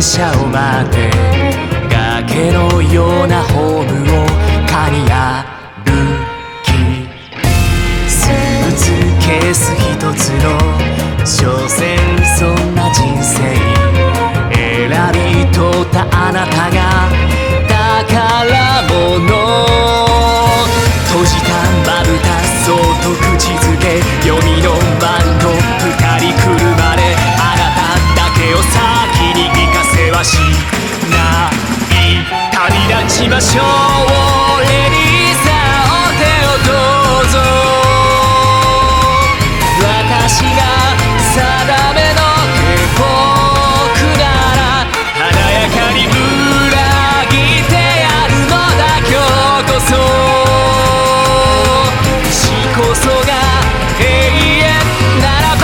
列車を待って崖のようなホームを駆り歩き、スーツケース一つの所詮そんな人生選び取ったあなたが宝物、閉じたまぶたそっと口づけ読みのマント二人来るまであなただけを先に行かせはしない、旅立ちましょうレディーさんお手をどうぞ、私が定めの僕なら華やかに裏切ってやるのだ今日こそ、死こそが永遠ならば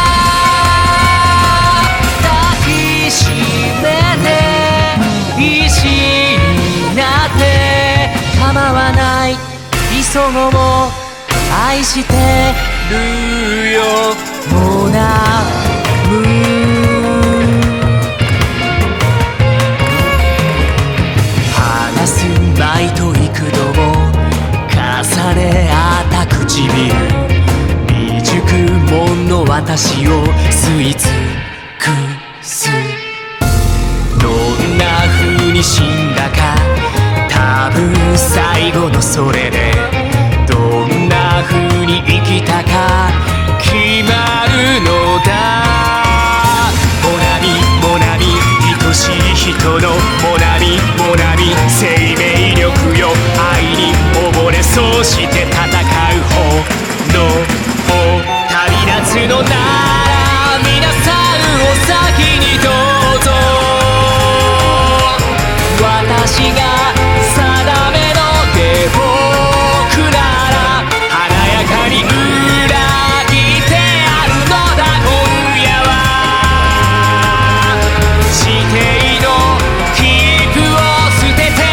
抱きしめて石になって構わない急ごも愛してるよモナム、話すまいと幾度も重ね合った唇、未熟者の私を吸い尽くす、どんな風に死んだか多分最後のそれで、どんな風に生きたか決まるのだ、モナミモナミ愛しい人のモナミモナミ生命力よ愛に溺れそうして戦う方の旅立つのなら皆さんお先にどうぞ、私が定めの手僕なら華やかに裏切ってやるのだ今夜は、指定の切符を捨てて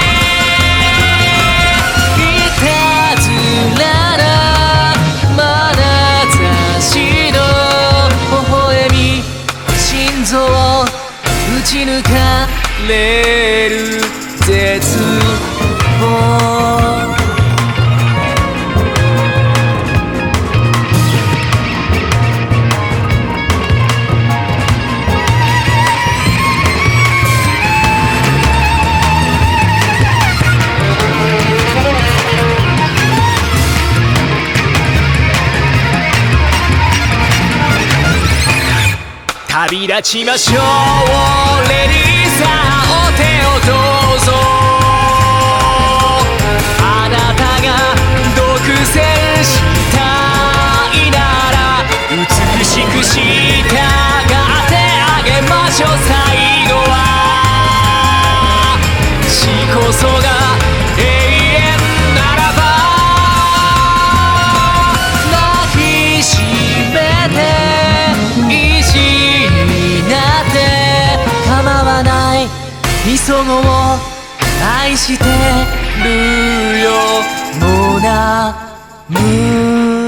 いたずらな眼差しの微笑み、心臓を打ち抜かれる絶望、旅立ちましょうレディーさんお手をどうぞ、あなたが独占したいなら美しく従ってあげましょう、最後は死こそが永遠ならば抱きしめて石になって構わない急ごを愛してるよモナム。